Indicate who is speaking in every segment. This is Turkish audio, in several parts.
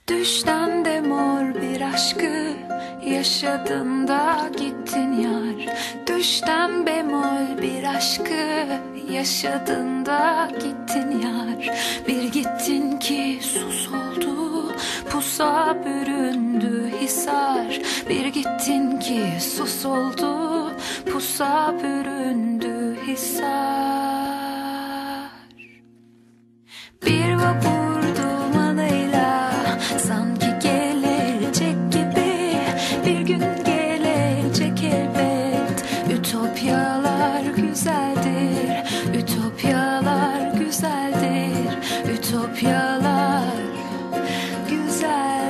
Speaker 1: Düşten de mor bir aşkı yaşadın da gittin yar. Düşten bemol bir aşkı yaşadın da gittin yar. Bir gittin ki sus oldu, pusa büründü hisar. Bir gittin ki sus oldu, pusa büründü hisar. Bir vapur dumanıyla sanki gelecek gibi, bir gün gelecek elbet. Ütopyalar güzeldir, ütopyalar güzeldir, ütopyalar güzeldir.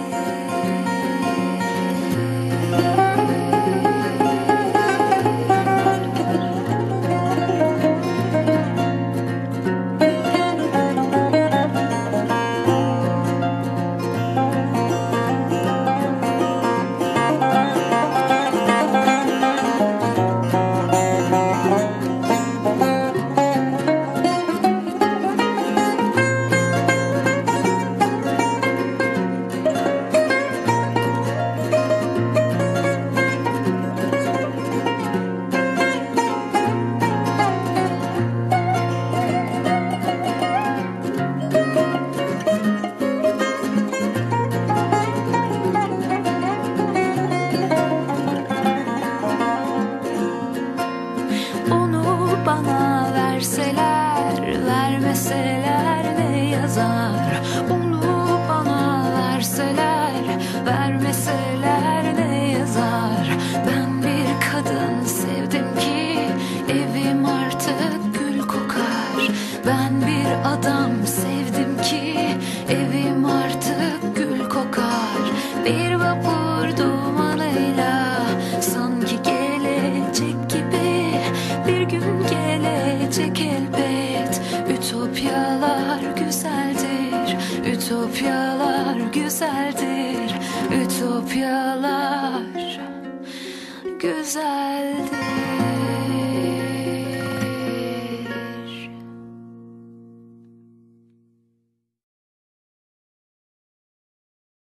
Speaker 1: Bana verseler, vermeseler ne yazar? Onu bana verseler, vermeseler ne yazar? Ben bir kadın sevdim ki evim artık gül kokar. Ben bir adam sevdim ki evim artık gül kokar. Bir vapur dumanıyla sanki gelecek gibi, bir gün gelecek elbet. Ütopyalar güzeldir, ütopyalar güzeldir, ütopyalar güzeldir.